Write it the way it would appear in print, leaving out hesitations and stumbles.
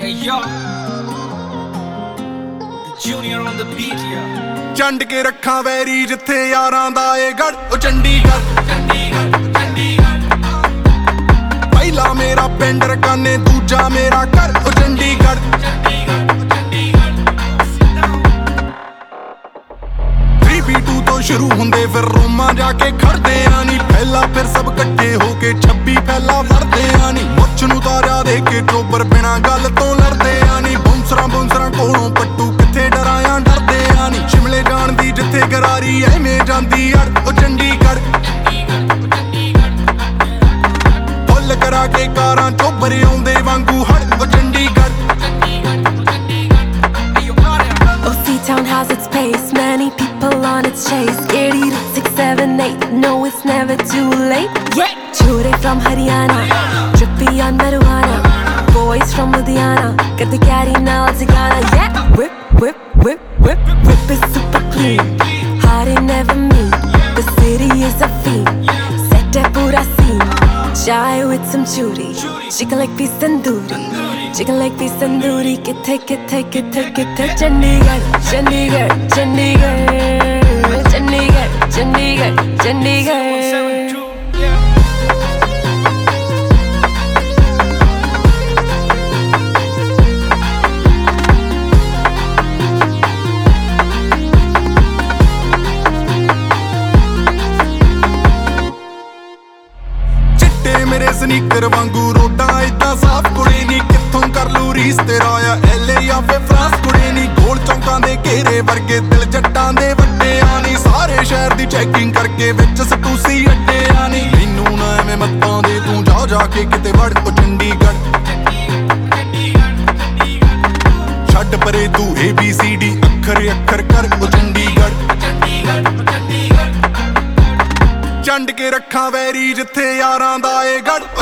Hey yo, Junior on the beat, yeah. ਚੰਡ ਕੇ ਰੱਖਾਂ very ਜਿੱਥੇ ਯਾਰਾਂ ਦਾ ਏ ਗੜ ਉਹ ਚੰਡੀਗੜ੍ਹ ਪਹਿਲਾ ਮੇਰਾ ਪਿੰਡ ਰਕਾਨੇ ਦੂਜਾ ਮੇਰਾ ਘਰ ਉਹ ਚੰਡੀਗੜ੍ਹ 3B2 ਤੋਂ ਸ਼ੁਰੂ ਹੁੰਦੇ ਫਿਰ ਰੋਮਾਂ ਜਾ ਕੇ ਖੜਦੇ ਆ ਨੀ ਪਹਿਲਾ ਫਿਰ ਸਭ ਇਕੱਠੇ ਹੋ ਕੇ 26 ਪਹਿਲਾ ਵਰਦੇ ਆ ਨੀ ਮੁੱਛ ਨੂੰ ਤਾਰਿਆ ਦੇ ਕੇ ਟੋਬਰ ਬਿਨਾਂ ਗੱਲ ਤੋਂ ਲੜਦੇ ਆ ਨੀ ਬੌਂਸਰਾਂ ਕੋਲੋਂ ਪੱਟੂ ਕਿੱਥੇ ਡਰਾਇਆ ਡਰਦੇ ਆ ਨੀ ਸ਼ਿਮਲੇ ਜਾਣ ਦੀ ਜਿੱਥੇ ਗਰਾਰੀ ਐਵੇਂ ਜਾਂਦੀ ਅੜ ਉਹ ਚੰਡੀਗੜ੍ਹ ਫੁੱਲ ਕਰਾ ਕੇ ਕਾਰਾਂ ਚੋਬਰ ਆਉਂਦੇ ਵਾਂਗੂ ਹੜ ਉਹ Chandigarh Town has its pace, many people on its chase. 82, 6, 7, 8, no it's never too late. Yeah, Chore from Haryana, trippy on marijuana. Boys from Ludhiana, got the caddy now together. Yeah, whip is super clean. Heart ain't never mean, the city is a fiend. Set a pura scene, chai with some churi. Chicken like beef tandoori. Chicken like beef tandoori, kithe Chandigarh, Chandigarh, Chandigarh, Chandigarh, Chandigarh, Chandigarh. ਚਿੱਟੇ ਮੇਰੇ sneaker ਵਾਂਗੂ ਰੋਡਾਂ ਏਦਾਂ ਸਾਫ਼ ਕੁੜੀ ਨੀ ਕਿੱਥੋਂ ਕਰ ਲੂ ਰੀਸ ਤੇਰਾ ਆ LA ਜਾਂ ਫਿਰ ਫਰਾਂਸ ਕੁੜੀ ਨੀ ਗੋਲ ਚੌਂਕਾਂ ਦੇ ਘੇਰੇ ਵਰਗੇ ਦਿਲ ਜੱਟਾਂ ਦੇ ਵੱਡਿਆਂ ਨੀ ਸਾਰੇ ਸ਼ਹਿਰ ਦੀ ਚੈਕਿੰਗ ਕਰਕੇ ਵਿੱਚ ਸਟੂਸੀ ਅੱਡਿਆਂ ਨੀ ਮੈਨੂੰ ਨਾ ਐਵੇਂ ਮੱਤਾਂ ਦੇ ਤੂੰ ਜਾ ਕੇ ਕਿਤੇ ਵੜ ਉਹ ਚੰਡੀਗੜ੍ਹ ਛੱਡ ਪਰੇ ਤੂੰ ABCD ਅੱਖਰ ਕਰ ਉਹ ਚੰਡੀਗੜ੍ਹ ਚੰਡ ਕੇ ਰੱਖਾਂ ਵੈਰੀ ਜਿੱਥੇ ਯਾਰਾਂ ਦਾ ਏ ਗੜ